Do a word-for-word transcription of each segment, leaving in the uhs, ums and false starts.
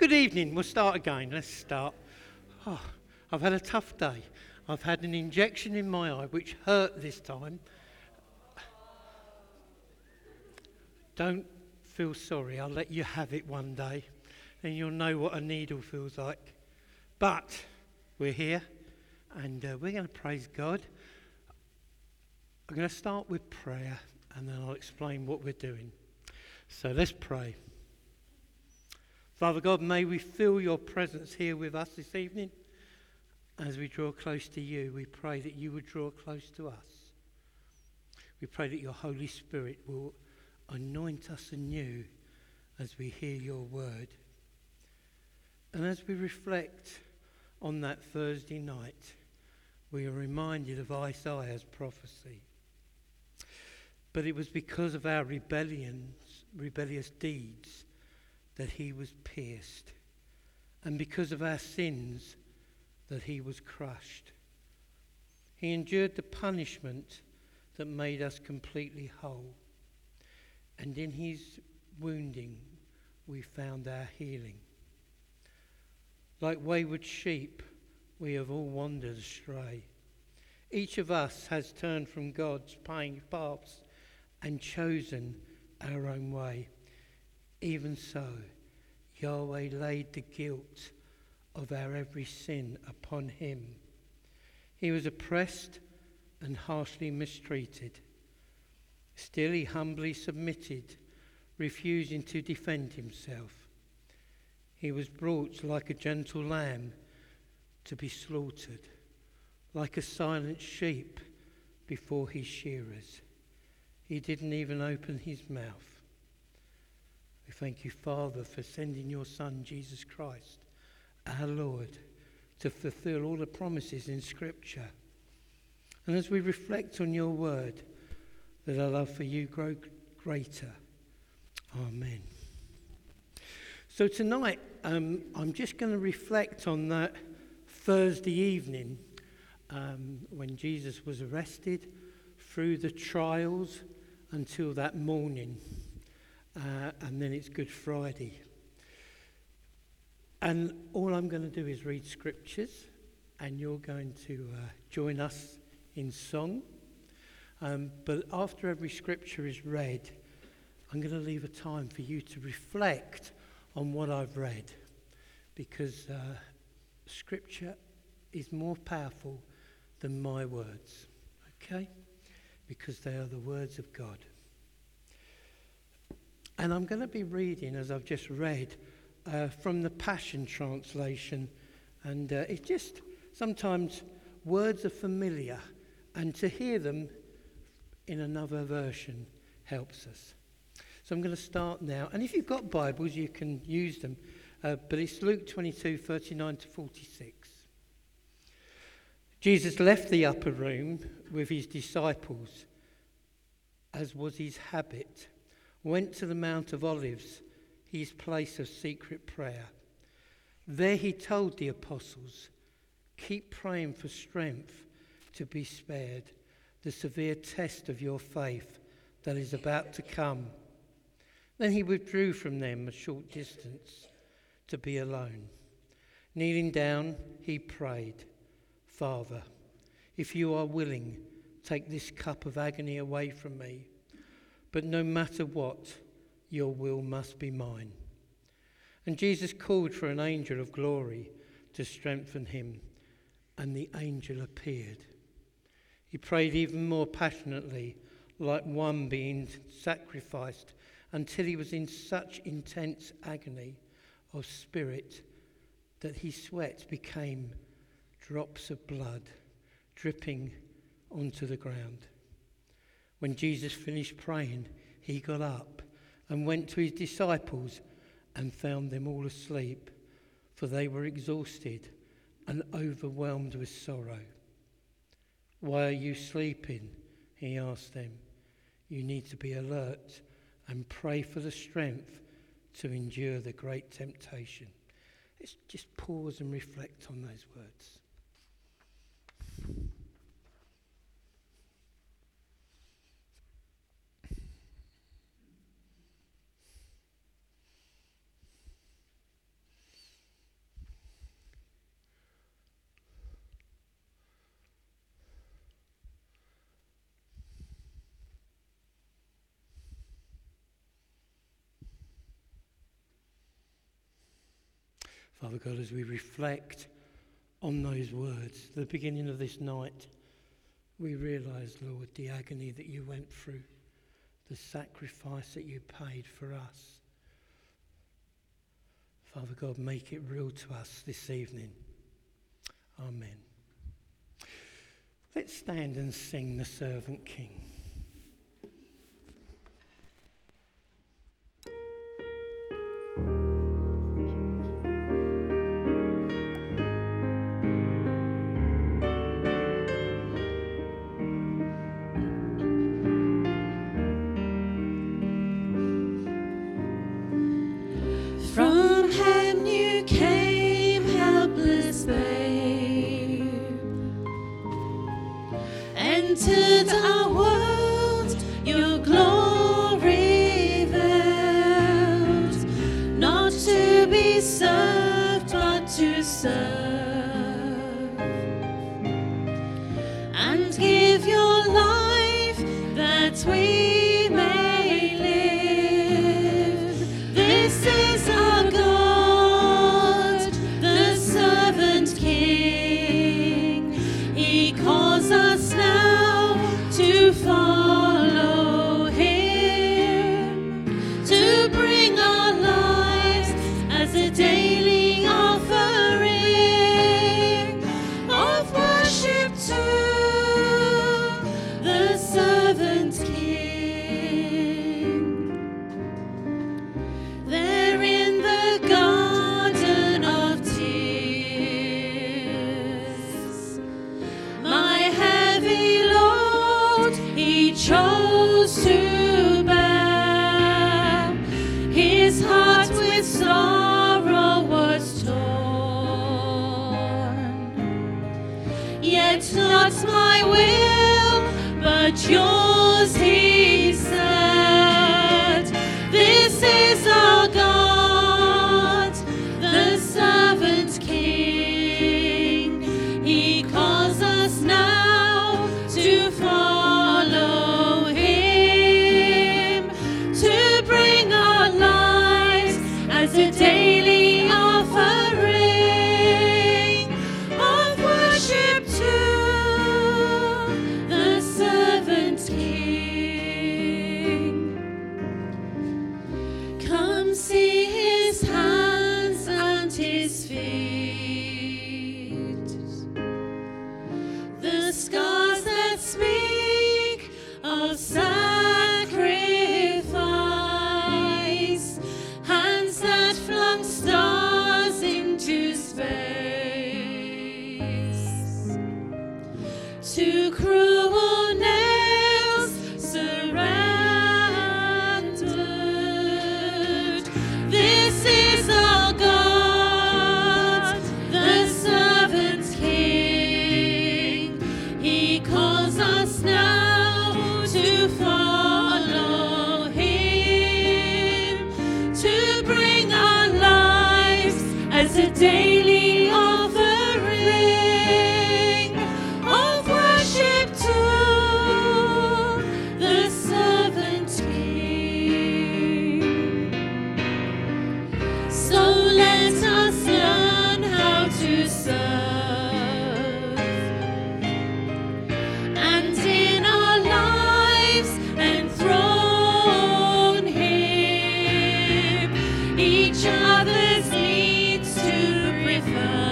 Good evening. We'll start again. Let's start. Oh, I've had a tough day. I've had an injection in my eye which hurt this time. Don't feel sorry. I'll let you have it one day and you'll know what a needle feels like. But we're here and uh, we're going to praise God. I'm going to start with prayer and then I'll explain what we're doing. So let's pray. Father God, may we feel your presence here with us this evening. As we draw close to you, we pray that you would draw close to us. We pray that your Holy Spirit will anoint us anew as we hear your word. And as we reflect on that Thursday night, we are reminded of Isaiah's prophecy. But it was because of our rebellions, rebellious deeds that he was pierced, and because of our sins that he was crushed. He endured the punishment that made us completely whole, and in his wounding we found our healing. Like wayward sheep, we have all wandered astray. Each of us has turned from God's paths and chosen our own way. Even so, Yahweh laid the guilt of our every sin upon him. He was oppressed and harshly mistreated. Still he humbly submitted, refusing to defend himself. He was brought like a gentle lamb to be slaughtered, like a silent sheep before his shearers. He didn't even open his mouth. We thank you, Father, for sending your Son, Jesus Christ, our Lord, to fulfill all the promises in Scripture. And as we reflect on your word, that our love for you grow greater. Amen. So tonight, um, I'm just going to reflect on that Thursday evening um, when Jesus was arrested, through the trials until that morning. Uh, and then it's Good Friday. And all I'm going to do is read scriptures, and you're going to uh, join us in song. Um, but after every scripture is read, I'm going to leave a time for you to reflect on what I've read, because uh, scripture is more powerful than my words, okay? Because they are the words of God. And I'm going to be reading, as I've just read, uh, from the Passion Translation. And uh, it's just, sometimes words are familiar, and to hear them in another version helps us. So I'm going to start now. And if you've got Bibles, you can use them. Uh, but it's Luke twenty-two, thirty-nine to forty-six. Jesus left the upper room with his disciples, as was his habit, went to the Mount of Olives, his place of secret prayer. There he told the apostles, "Keep praying for strength to be spared the severe test of your faith that is about to come." Then he withdrew from them a short distance to be alone. Kneeling down, he prayed, "Father, if you are willing, take this cup of agony away from me. But no matter what, your will must be mine." And Jesus called for an angel of glory to strengthen him, and the angel appeared. He prayed even more passionately, like one being sacrificed, until he was in such intense agony of spirit that his sweat became drops of blood dripping onto the ground. When Jesus finished praying, he got up and went to his disciples and found them all asleep, for they were exhausted and overwhelmed with sorrow. "Why are you sleeping?" he asked them. "You need to be alert and pray for the strength to endure the great temptation." Let's just pause and reflect on those words. Father God, as we reflect on those words, the beginning of this night, we realise, Lord, the agony that you went through, the sacrifice that you paid for us. Father God, make it real to us this evening. Amen. Let's stand and sing The Servant King. From heaven you came, helpless babe, entered our world, your glory veiled, not to be served but to serve, and give your life that we may live. This is our God, the servant King. He calls us now to follow him, to bring our lives as a daily offering of worship to the servant King. There in the garden of tears, my heavy load he chose to bear. His heart with sorrow was torn, yet not my will, but yours, he said. This is our God, the servant King. He calls us now to follow him, to bring our lives as a daily offering of worship to the servant King. Come see his hands and his feet, the scars that speak of sacrifice, hands that flung stars into space, to cruel nails surrendered. This is our God, the servant King. He calls us now to follow him, to bring our lives as a daily offering of worship to the servant King. So let us learn how to serve, and in our lives enthrone him, each other's needs to prefer.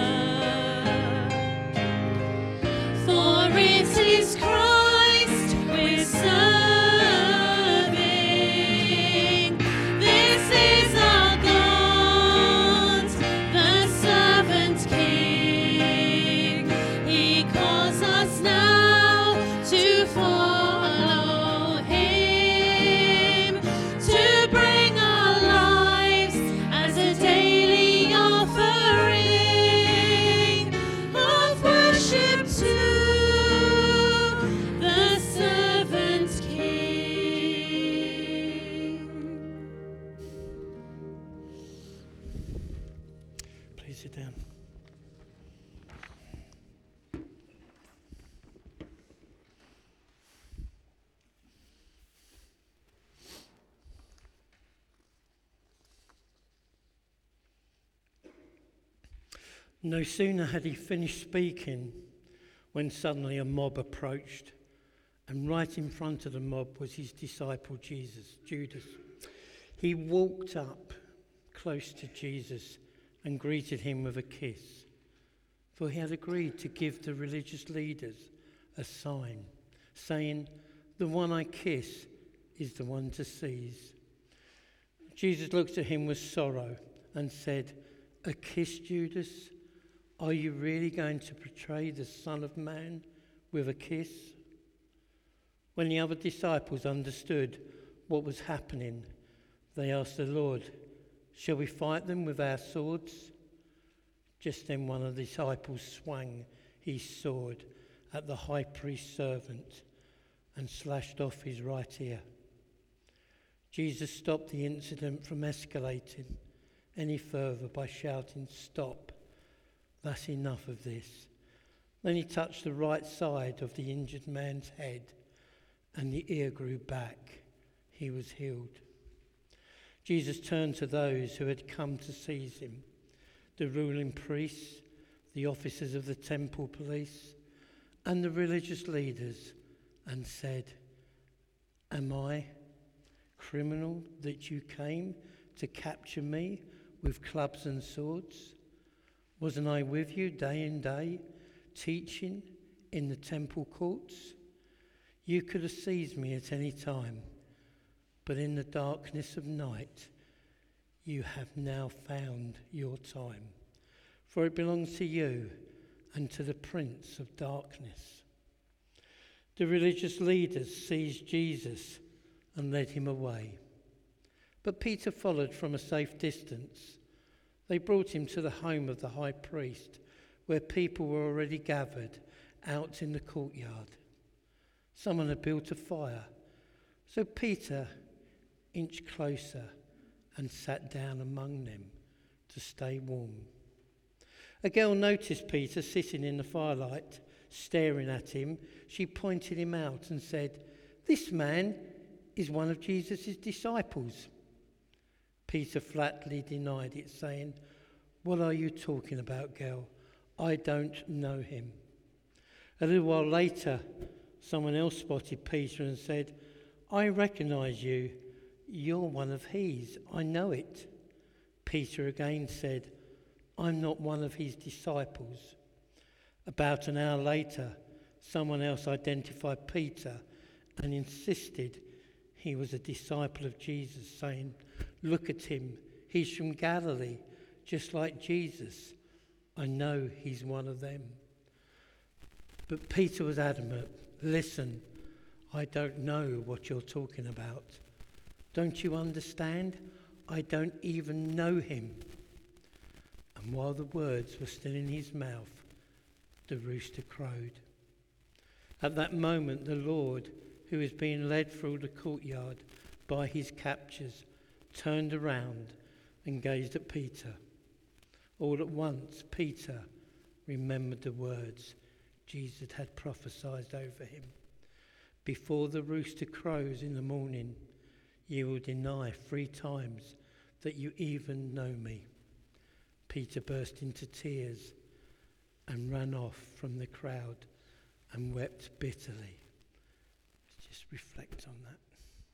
For it is Christ we're serving. This is our God, the servant King. He calls us now to follow him, to bring our lives as a daily offering of worship to the servant King. Please sit down. No sooner had he finished speaking when suddenly a mob approached, and right in front of the mob was his disciple Jesus, Judas. He walked up close to Jesus and greeted him with a kiss, for he had agreed to give the religious leaders a sign, saying, "The one I kiss is the one to seize." Jesus looked at him with sorrow and said, "A kiss, Judas? Are you really going to betray the Son of Man with a kiss?" When the other disciples understood what was happening, they asked the Lord, "Shall we fight them with our swords?" Just then one of the disciples swung his sword at the high priest's servant and slashed off his right ear. Jesus stopped the incident from escalating any further by shouting, "Stop, that's enough of this." Then he touched the right side of the injured man's head, and the ear grew back. He was healed. Jesus turned to those who had come to seize him, the ruling priests, the officers of the temple police, and the religious leaders, and said, "Am I criminal that you came to capture me with clubs and swords? Wasn't I with you day and day, teaching in the temple courts? You could have seized me at any time, but in the darkness of night you have now found your time, for it belongs to you and to the prince of darkness." The religious leaders seized Jesus and led him away, but Peter followed from a safe distance. They brought him to the home of the high priest, where people were already gathered out in the courtyard. Someone had built a fire, so Peter inched closer and sat down among them to stay warm. A girl noticed Peter sitting in the firelight, staring at him. She pointed him out and said, "This man is one of Jesus' disciples." Peter flatly denied it, saying, "What are you talking about, girl? I don't know him." A little while later, someone else spotted Peter and said, "I recognize you. You're one of his. I know it." Peter again said, "I'm not one of his disciples." About an hour later, someone else identified Peter and insisted he was a disciple of Jesus, saying, "Look at him. He's from Galilee, just like Jesus. I know he's one of them." But Peter was adamant. "Listen, I don't know what you're talking about. Don't you understand? I don't even know him." And while the words were still in his mouth, the rooster crowed. At that moment, the Lord, who was being led through the courtyard by his captors, turned around and gazed at Peter. All at once, Peter remembered the words Jesus had prophesied over him. "Before the rooster crows in the morning, you will deny three times that you even know me." Peter burst into tears and ran off from the crowd and wept bitterly. Let's just reflect on that.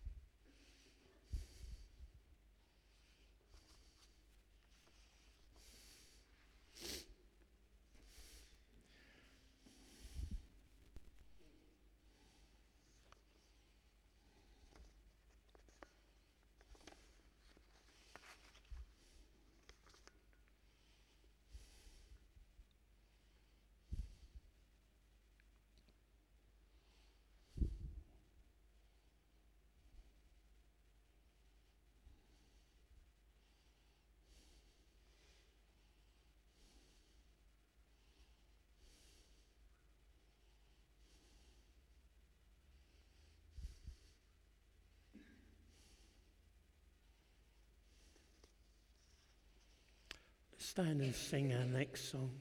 Stand and sing our next song.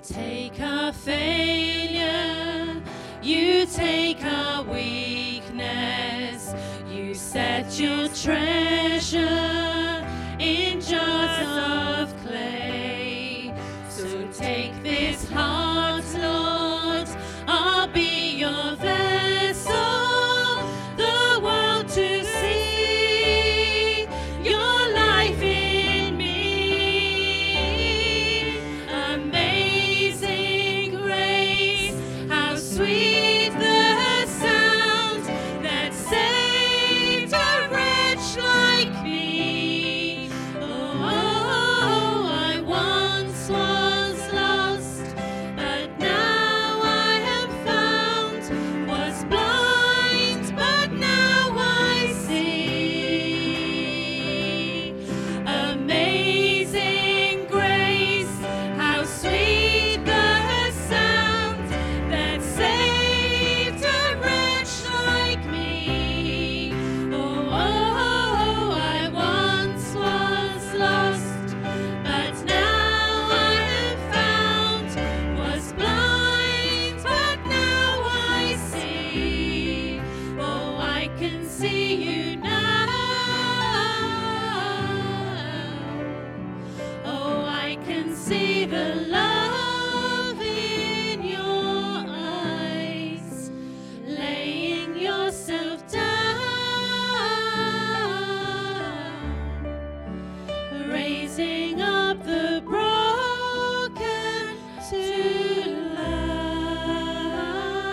take our failure, you take our weakness, you set your treasure in jars of clay. So take this heart, Lord, I'll be your vessel, the world to see your life in me. Amazing grace, how sweet the sound that saved a wretch like me. Oh, I once was lost, but now I am found, was blind, but now I see. Amazing grace, how sweet the sound that saved a wretch like me. Oh, I once was lost, but now I am found, was blind, but now I see. Oh, I can see you now. Oh, I can see the love in your eyes, laying yourself down, raising up the broken to life.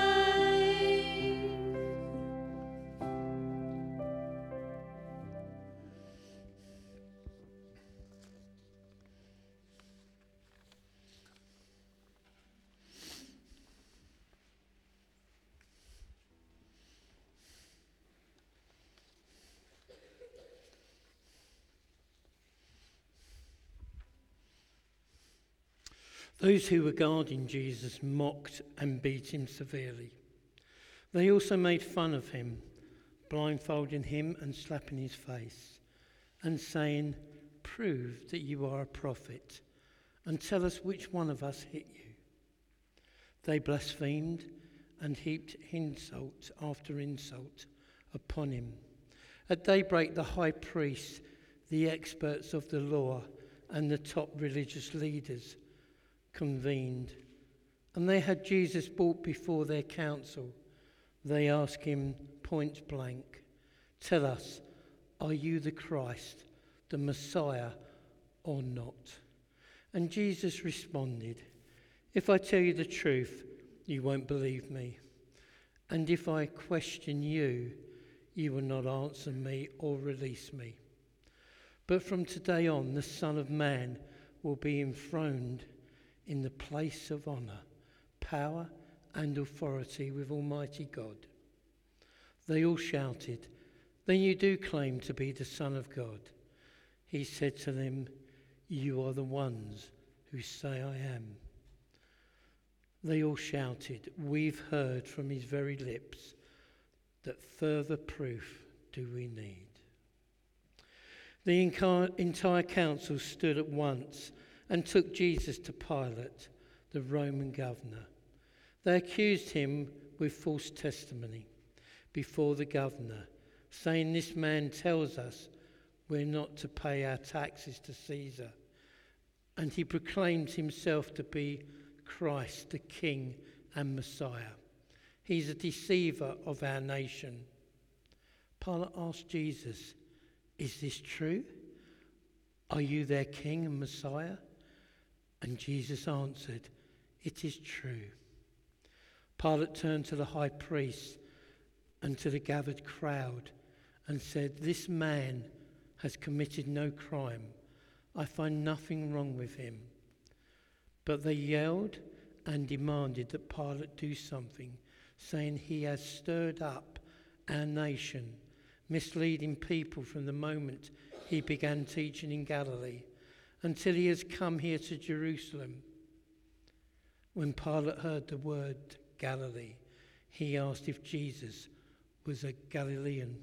Those who were guarding Jesus mocked and beat him severely. They also made fun of him, blindfolding him and slapping his face, and saying, "Prove that you are a prophet, and tell us which one of us hit you." They blasphemed and heaped insult after insult upon him. At daybreak, the high priests, the experts of the law, and the top religious leaders convened, and they had Jesus brought before their council. They asked him point blank, "Tell us, are you the Christ, the Messiah, or not?" And Jesus responded, "If I tell you the truth, you won't believe me. And if I question you, you will not answer me or release me. But from today on, the Son of Man will be enthroned in the place of honour, power and authority with Almighty God." They all shouted, "Then you do claim to be the Son of God." He said to them, "You are the ones who say I am." They all shouted, "We've heard from his very lips. That further proof do we need?" The enca- entire council stood at once and took Jesus to Pilate, the Roman governor. They accused him with false testimony before the governor, saying, "This man tells us we're not to pay our taxes to Caesar, and he proclaims himself to be Christ, the King and Messiah. He's a deceiver of our nation." Pilate asked Jesus, "Is this true? Are you their King and Messiah?" And Jesus answered, "It is true." Pilate turned to the high priest and to the gathered crowd and said, "This man has committed no crime. I find nothing wrong with him." But they yelled and demanded that Pilate do something, saying, "He has stirred up our nation, misleading people from the moment he began teaching in Galilee until he has come here to Jerusalem." When Pilate heard the word Galilee, he asked if Jesus was a Galilean,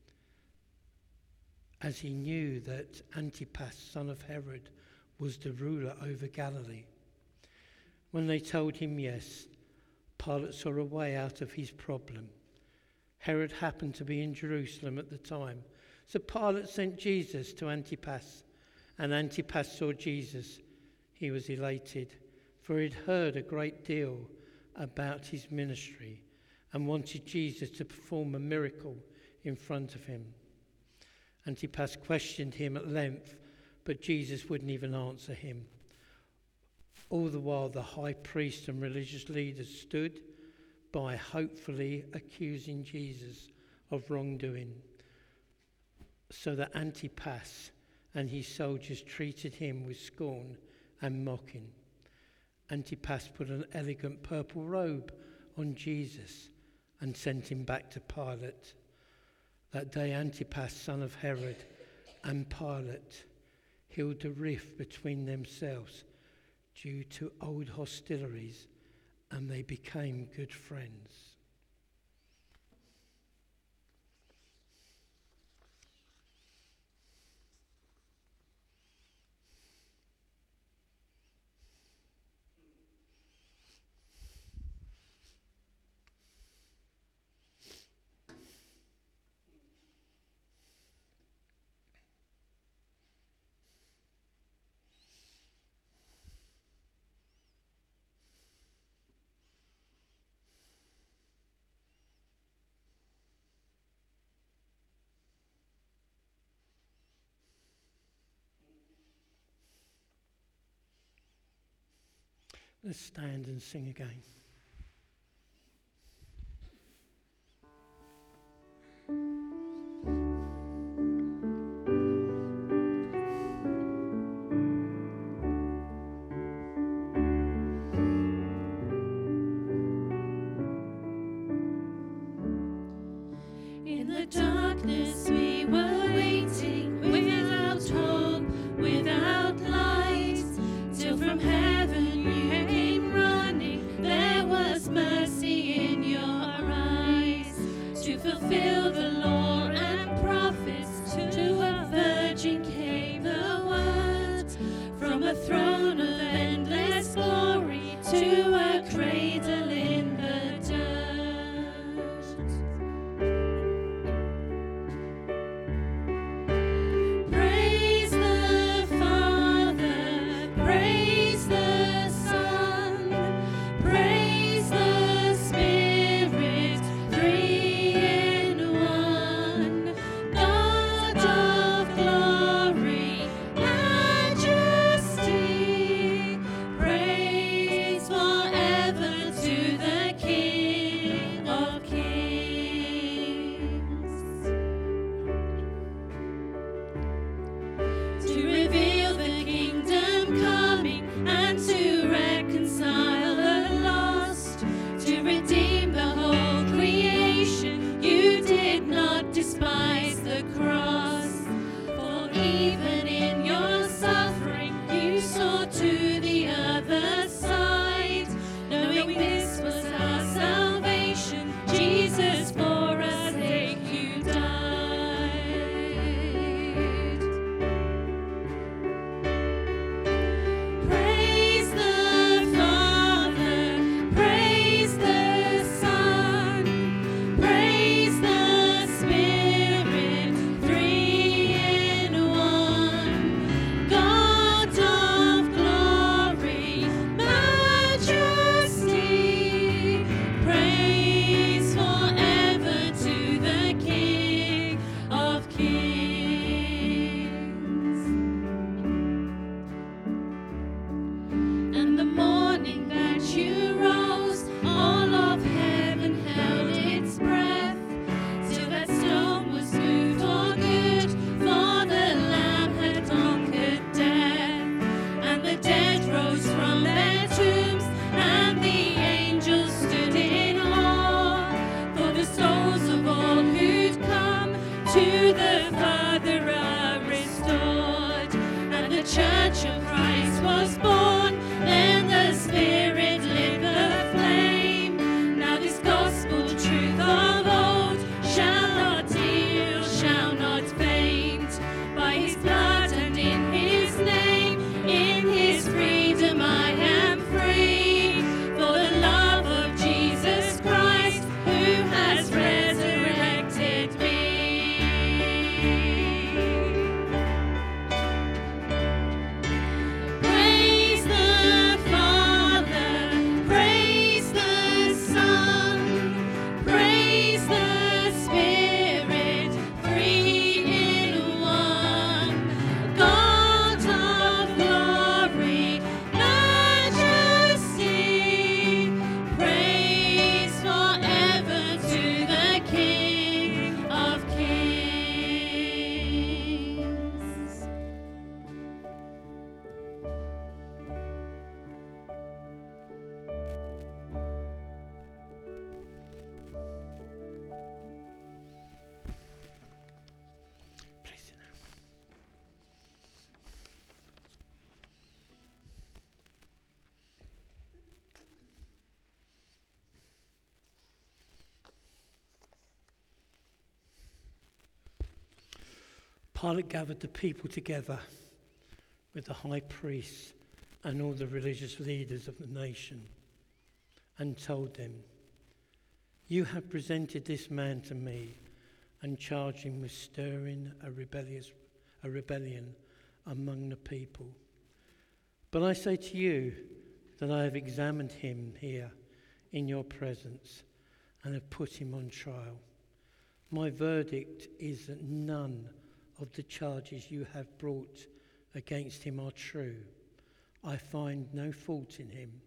as he knew that Antipas, son of Herod, was the ruler over Galilee. When they told him yes, Pilate saw a way out of his problem. Herod happened to be in Jerusalem at the time, so Pilate sent Jesus to Antipas, and Antipas saw Jesus. He was elated, for he'd heard a great deal about his ministry and wanted Jesus to perform a miracle in front of him. Antipas questioned him at length, but Jesus wouldn't even answer him. All the while the high priest and religious leaders stood by, hopefully accusing Jesus of wrongdoing, so that Antipas and his soldiers treated him with scorn and mocking. Antipas put an elegant purple robe on Jesus and sent him back to Pilate. That day Antipas, son of Herod, and Pilate healed a rift between themselves due to old hostilities, and they became good friends. Let's stand and sing again. In the darkness we were waiting, without hope, without light, till from heaven you came running. There was mercy in your eyes, to fulfill the law and prophets. To a virgin came the word, from a throne of endless glory to a cradle in the dirt. Praise the Father, praise the Son, praise the Spirit, three in one. God of glory, majesty, praise forever to the King of Kings. To reveal the kingdom coming and to reconcile the lost, to redeem the whole creation. You did not despise the cross, for even in your suffering you saw to the other side, knowing this was our salvation. Jesus, for our sake you died. Praise the Father, praise the Son, praise the Spirit, three in one. God of glory, majesty, praise forever to the King of Kings. And the morning that you rose, all of heaven held its breath, till that stone was moved for good, for the Lamb had conquered death. And the dead rose from their tombs, and the angels stood in awe, for the souls of all who'd come to the Father are restored. And the Church of Christ was born, then the Spirit lit the flame. Now this gospel truth of old shall not yield, shall not faint. By his blood and in his name, in his freedom I am free. Pilate gathered the people together with the high priests and all the religious leaders of the nation and told them, "You have presented this man to me and charged him with stirring a rebellious, a rebellion among the people. But I say to you that I have examined him here in your presence and have put him on trial. My verdict is that none of the charges you have brought against him are true. I find no fault in him."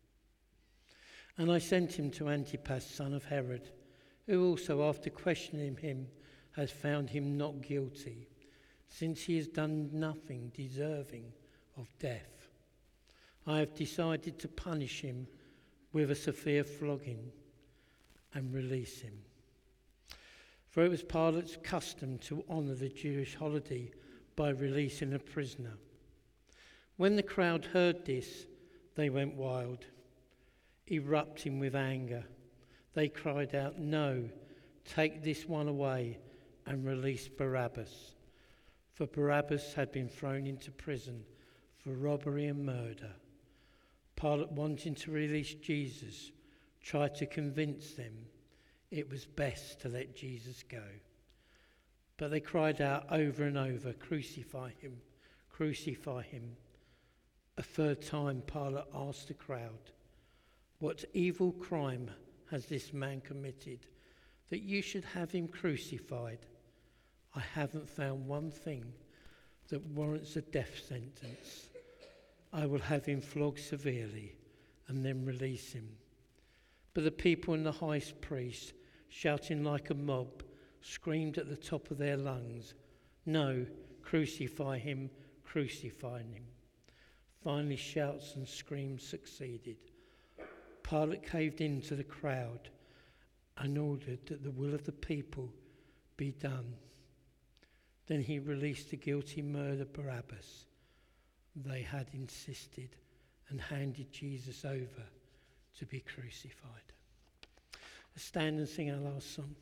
And I sent him to Antipas, son of Herod, who also, after questioning him, has found him not guilty, since he has done nothing deserving of death. I have decided to punish him with a severe flogging and release him. For it was Pilate's custom to honour the Jewish holiday by releasing a prisoner. When the crowd heard this, they went wild, erupting with anger. They cried out, "No, take this one away and release Barabbas." For Barabbas had been thrown into prison for robbery and murder. Pilate, wanting to release Jesus, tried to convince them it was best to let Jesus go. But they cried out over and over, "Crucify him, crucify him." A third time Pilate asked the crowd, "What evil crime has this man committed that you should have him crucified? I haven't found one thing that warrants a death sentence. I will have him flogged severely and then release him." But the people and the high priest, shouting like a mob, screamed at the top of their lungs, "No, crucify him, crucify him." Finally, shouts and screams succeeded. Pilate caved in to the crowd and ordered that the will of the people be done. Then he released the guilty murderer Barabbas. They had insisted and handed Jesus over to be crucified. Let's stand and sing our last song.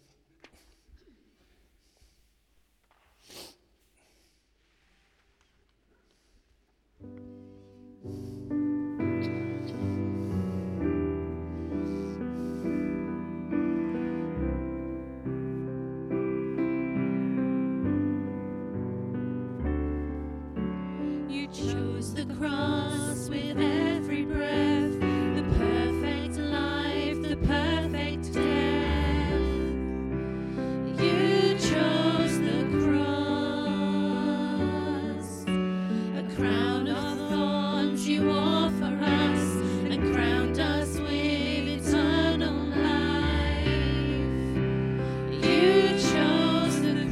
You chose the cross with every breath, the perfect life, the perfect death. You chose the cross, a crown of thorns you offer us, and crowned us with eternal life. You chose the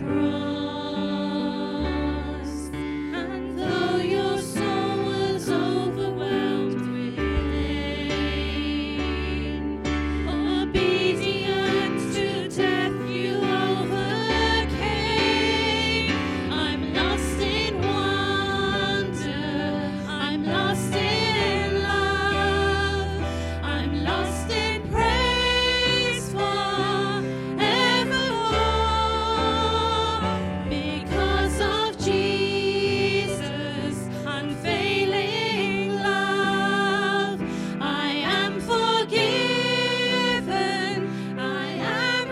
cross, and though your soul was overwhelmed with pain, obedient to death you overcame. I'm lost in wonder, I'm lost in love, I'm lost in praise forevermore. Because of Jesus' unfailing love, I am forgiven, I am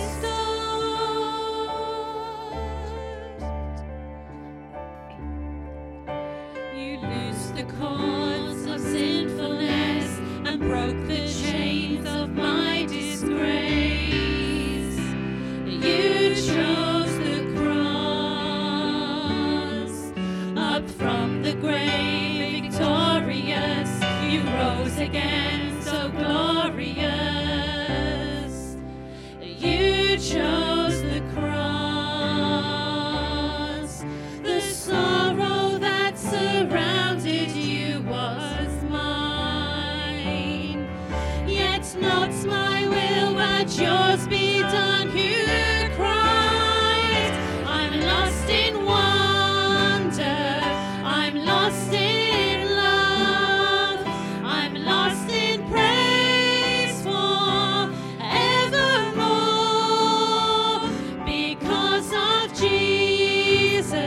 restored. You loosed the cords of sinfulness and broke the chains of my disgrace. You chose the cross, up from the grave victorious. You rose again so glorious. You chose the cross. The sorrow that surrounded you was mine. Yet not my will, but yours be done. You cried, I'm lost in wonder, I'm lost in love, I'm lost in praise forevermore. Because of Jesus'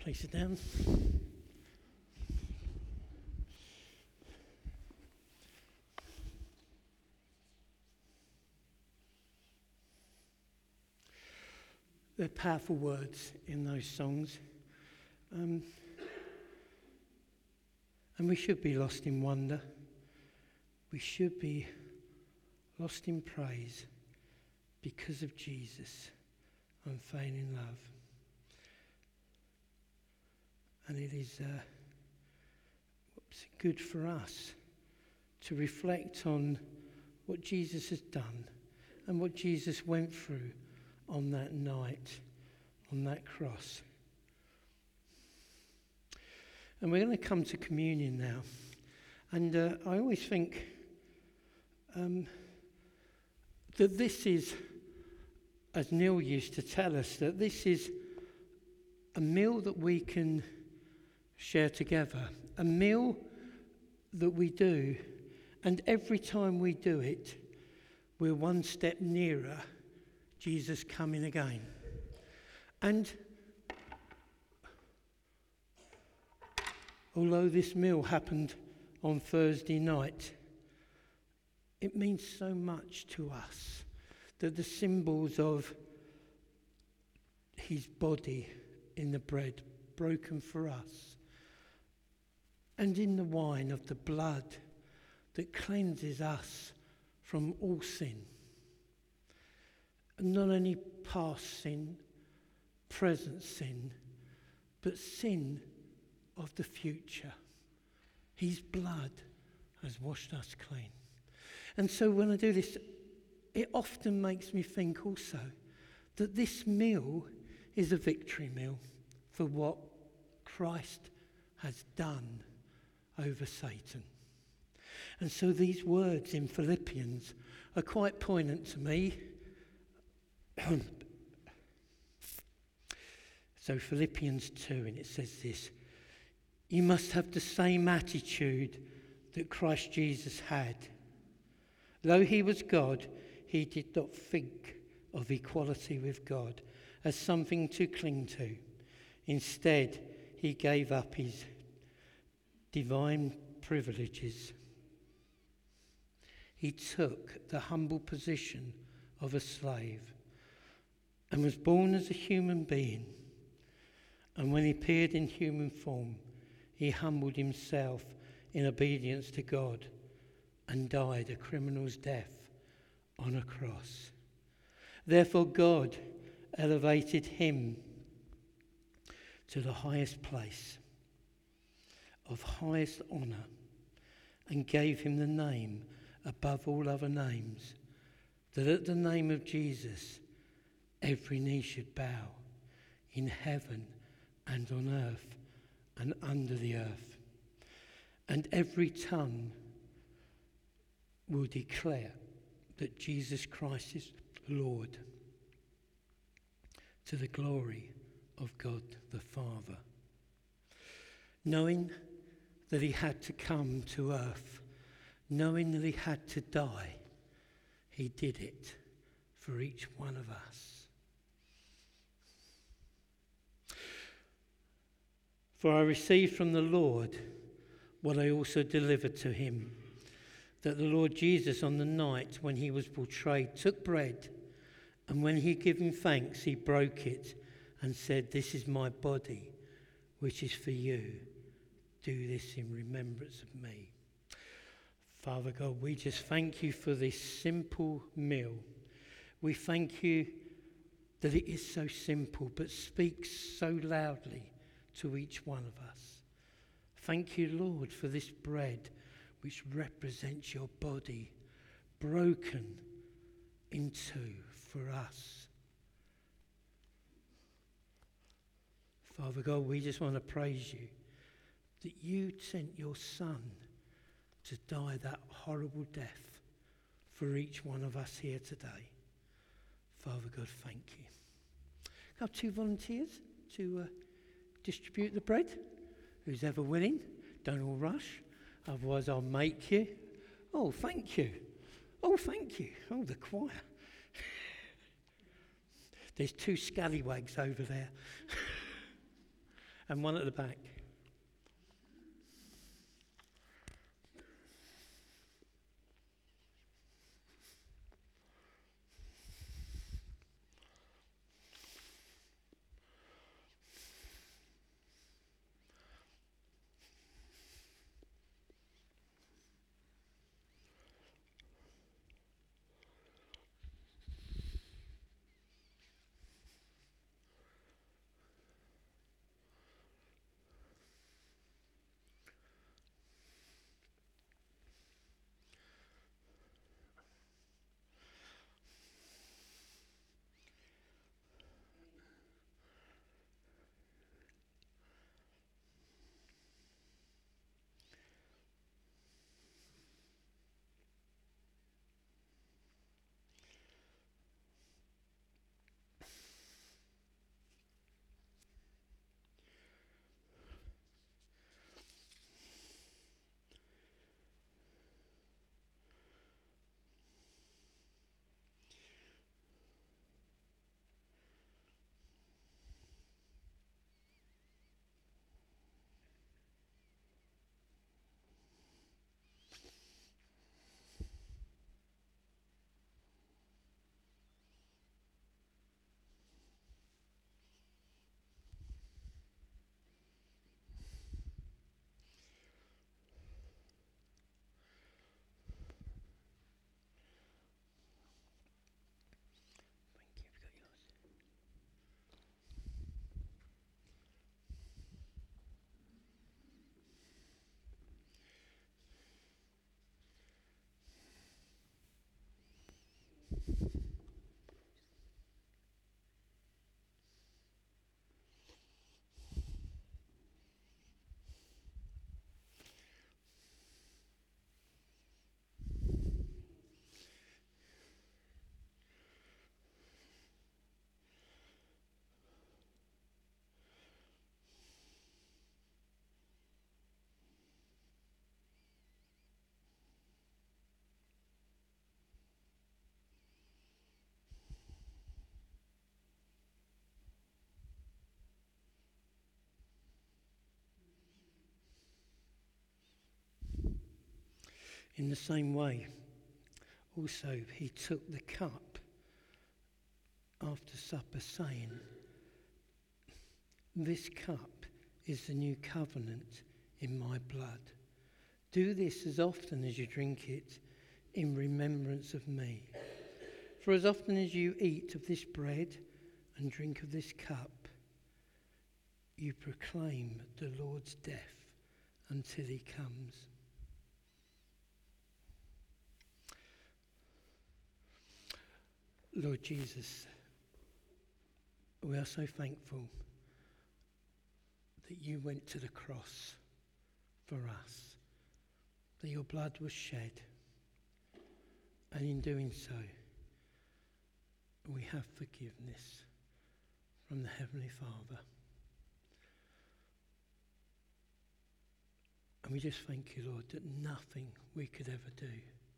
Place it down. There are powerful words in those songs. Um, and we should be lost in wonder. We should be lost in praise because of Jesus' unfailing love. And it is uh, whoops, good for us to reflect on what Jesus has done and what Jesus went through on that night, on that cross. And we're going to come to communion now. And uh, I always think um, that this is, as Neil used to tell us, that this is a meal that we can share together. A meal that we do, and every time we do it, we're one step nearer Jesus coming again. And although this meal happened on Thursday night, it means so much to us that the symbols of his body in the bread broken for us, and in the wine of the blood that cleanses us from all sin. And not only past sin, present sin, but sin of the future. His blood has washed us clean. And so when I do this, it often makes me think also that this meal is a victory meal for what Christ has done over Satan. And so these words in Philippians are quite poignant to me. So Philippians two, and it says this: you must have the same attitude that Christ Jesus had. Though he was God, he did not think of equality with God as something to cling to. Instead, he gave up his divine privileges. He took the humble position of a slave and was born as a human being. And when he appeared in human form, he humbled himself in obedience to God and died a criminal's death on a cross. Therefore God elevated him to the highest place of highest honour and gave him the name above all other names, that at the name of Jesus every knee should bow in heaven and on earth and under the earth, and every tongue will declare that Jesus Christ is Lord, to the glory of God the Father. Knowing that he had to come to earth, knowing that he had to die, he did it for each one of us. For I received from the Lord what I also delivered to him, that the Lord Jesus, on the night when he was betrayed, took bread, and when he had given thanks, he broke it and said, "This is my body, which is for you. Do this in remembrance of me." Father God, we just thank you for this simple meal. We thank you that it is so simple, but speaks so loudly to each one of us. Thank you, Lord, for this bread which represents your body broken in two for us. Father God, we just want to praise you that you sent your Son to die that horrible death for each one of us here today. Father God, thank you. I have two volunteers to uh, distribute the bread. Who's ever willing? Don't all rush, otherwise I'll make you. Oh, thank you. Oh, thank you. Oh, the choir. There's two scallywags over there. And one at the back. In the same way, also he took the cup after supper, saying, "This cup is the new covenant in my blood. Do this as often as you drink it in remembrance of me. For as often as you eat of this bread and drink of this cup, you proclaim the Lord's death until he comes." Lord Jesus, we are so thankful that you went to the cross for us, that your blood was shed, and in doing so, we have forgiveness from the Heavenly Father. And we just thank you, Lord, that nothing we could ever do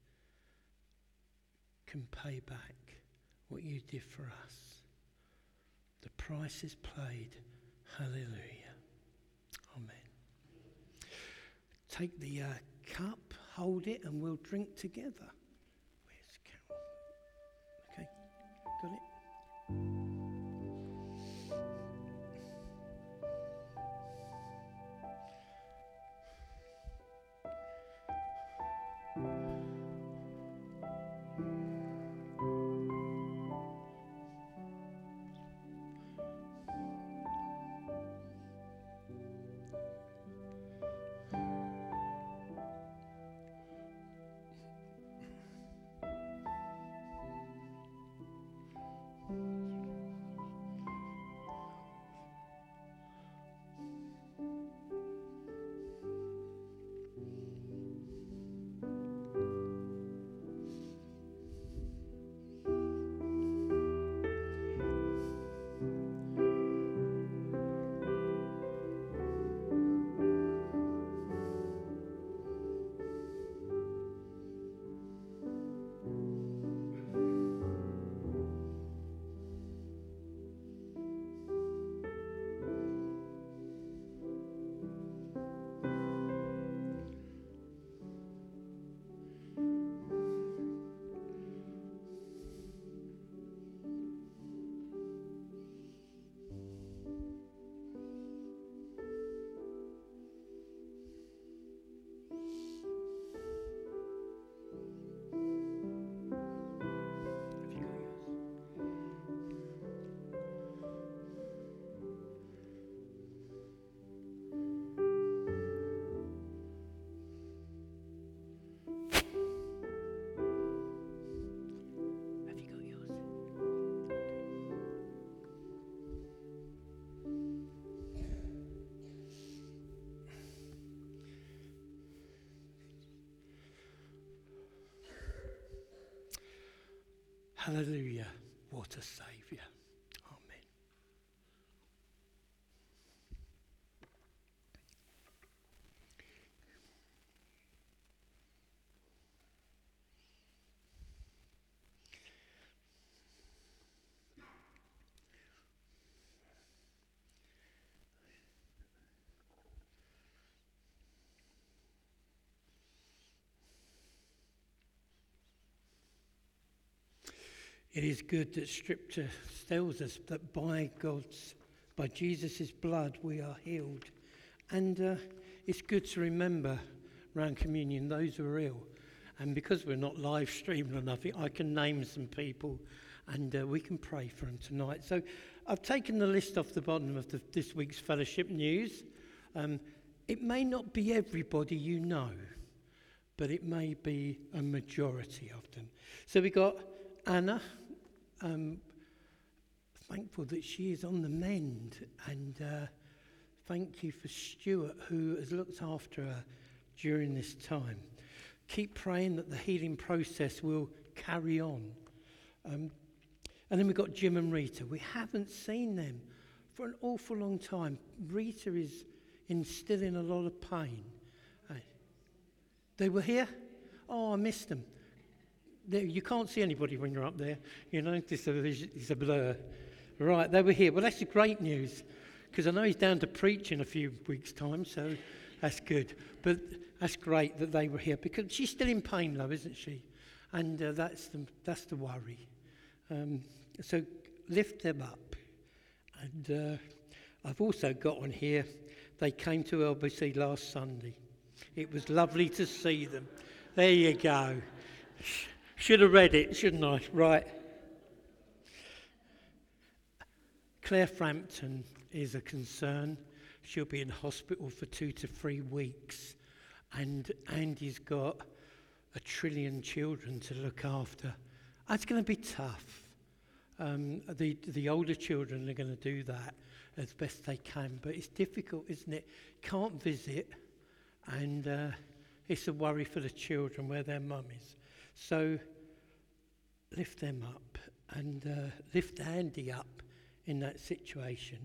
can pay back what you did for us. The price is paid. Hallelujah. Amen. Take the uh, cup, hold it, and we'll drink together. Where's Carol? Okay, got it? Hallelujah. What a Saviour. Amen. It is good that Scripture tells us that by God's, by Jesus' blood, we are healed. And uh, it's good to remember around communion those who are ill. And because we're not live streaming or nothing, I can name some people and uh, we can pray for them tonight. So I've taken the list off the bottom of the, this week's fellowship news. Um, it may not be everybody you know, but it may be a majority of them. So we got Anna. Um, thankful that she is on the mend, and uh, thank you for Stuart, who has looked after her during this time. Keep praying that the healing process will carry on. Um, and then we've got Jim and Rita. We haven't seen them for an awful long time. Rita is in, still in a lot of pain. Uh, they were here? Oh, I missed them. There, you can't see anybody when you're up there, you know, it's a, it's a blur. Right, they were here. Well, that's the great news, because I know he's down to preach in a few weeks' time, so that's good. But that's great that they were here, because she's still in pain, though, isn't she? And uh, that's, the, that's the worry. Um, so lift them up. And uh, I've also got on here, they came to L B C last Sunday. It was lovely to see them. There you go. Should have read it, shouldn't I? Right. Claire Frampton is a concern. She'll be in hospital for two to three weeks. And Andy's got a trillion children to look after. That's going to be tough. Um, the, the older children are going to do that as best they can. But it's difficult, isn't it? Can't visit. And uh, it's a worry for the children where their mum is. So lift them up and uh, lift Andy up in that situation.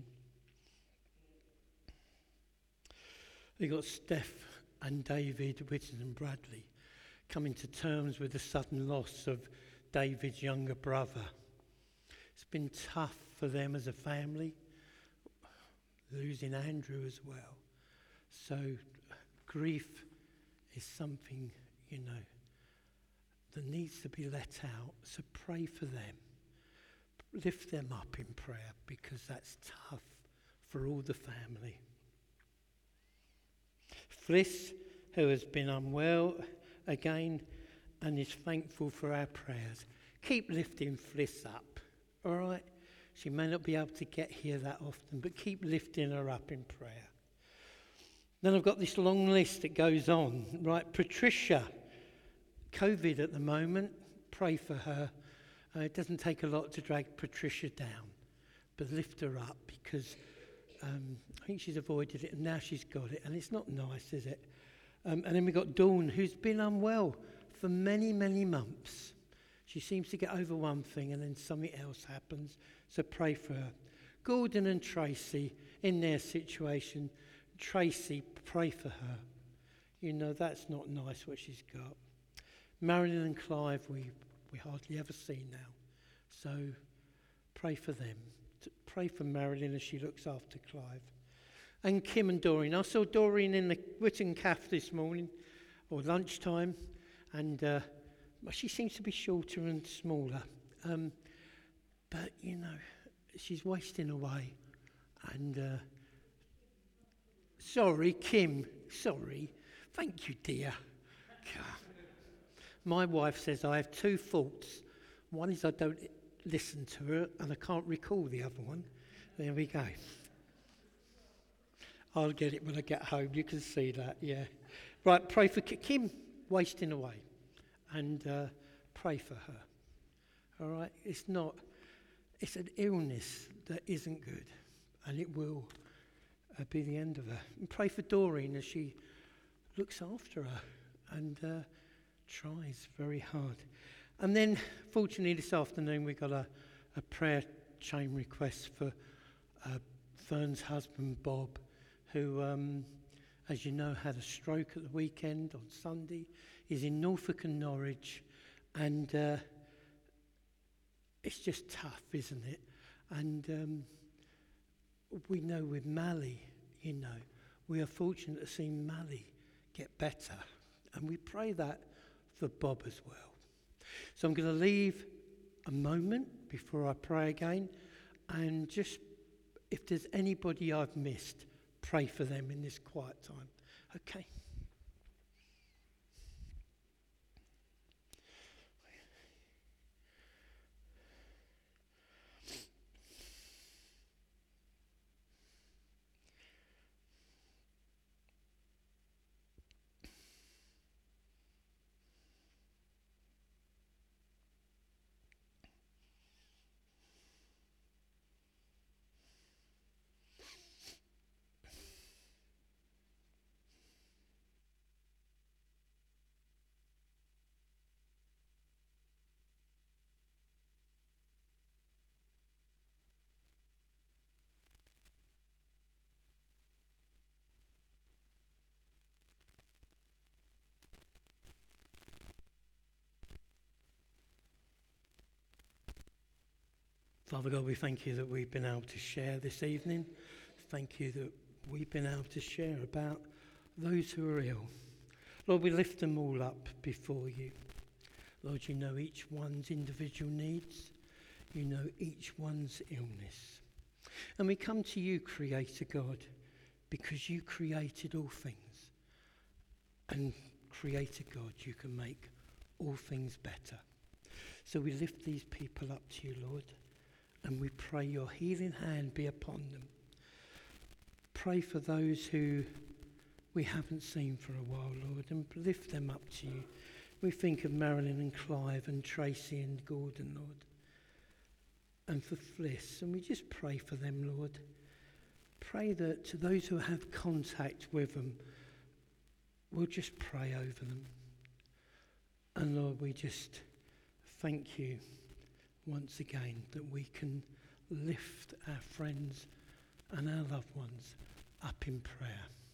We've got Steph and David Whitton and Bradley coming to terms with the sudden loss of David's younger brother. It's been tough for them as a family, losing Andrew as well. So grief is something, you know, that needs to be let out. So pray for them. Lift them up in prayer, because that's tough for all the family. Fliss, who has been unwell again and is thankful for our prayers. Keep lifting Fliss up, all right? She may not be able to get here that often, but keep lifting her up in prayer. Then I've got this long list that goes on, right? Patricia, COVID at the moment, pray for her. Uh, it doesn't take a lot to drag Patricia down, but lift her up, because um, I think she's avoided it and now she's got it, and it's not nice, is it? Um, and then we've got Dawn, who's been unwell for many, many months. She seems to get over one thing and then something else happens, so pray for her. Gordon and Tracy, in their situation, Tracy, pray for her. You know, that's not nice what she's got. Marilyn and Clive, we, we hardly ever see now. So pray for them. T- pray for Marilyn as she looks after Clive. And Kim and Doreen. I saw Doreen in the Whitton Cafe this morning, or lunchtime, and uh, she seems to be shorter and smaller. Um, but, you know, she's wasting away. And uh, sorry, Kim, sorry. Thank you, dear. God. My wife says I have two faults. One is I don't listen to her, and I can't recall the other one. There we go. I'll get it when I get home. You can see that, yeah. Right, pray for Kim, Kim wasting away, and uh, pray for her. All right, it's not. It's an illness that isn't good, and it will uh, be the end of her. And pray for Doreen as she looks after her and uh, tries very hard. And then, fortunately, this afternoon we got a, a prayer chain request for uh, Fern's husband, Bob, who, um, as you know, had a stroke at the weekend on Sunday. He's in Norfolk and Norwich, and uh, it's just tough, isn't it? And um, we know with Mally, you know, we are fortunate to see Mally get better, and we pray that for Bob as well. So I'm going to leave a moment before I pray again, and just, if there's anybody I've missed, pray for them in this quiet time. Okay. Father God, we thank you that we've been able to share this evening. Thank you that we've been able to share about those who are ill. Lord, we lift them all up before you. Lord, you know each one's individual needs. You know each one's illness. And we come to you, Creator God, because you created all things. And Creator God, you can make all things better. So we lift these people up to you, Lord. And we pray your healing hand be upon them. Pray for those who we haven't seen for a while, Lord, and lift them up to you. We think of Marilyn and Clive and Tracy and Gordon, Lord, and for Fliss. And we just pray for them, Lord. Pray that to those who have contact with them, we'll just pray over them. And Lord, we just thank you once again that we can lift our friends and our loved ones up in prayer.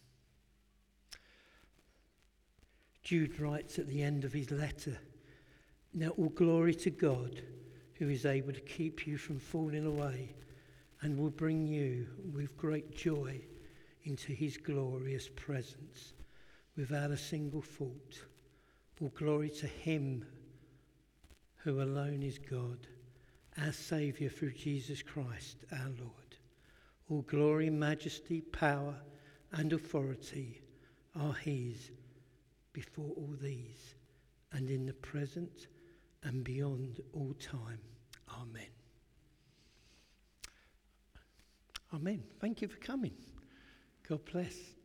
Jude writes at the end of his letter, "Now all glory to God, who is able to keep you from falling away and will bring you with great joy into his glorious presence without a single fault. All glory to him who alone is God, our Saviour through Jesus Christ our Lord. All glory, majesty, power and authority are his before all these and in the present and beyond all time. Amen." Amen. Thank you for coming. God bless.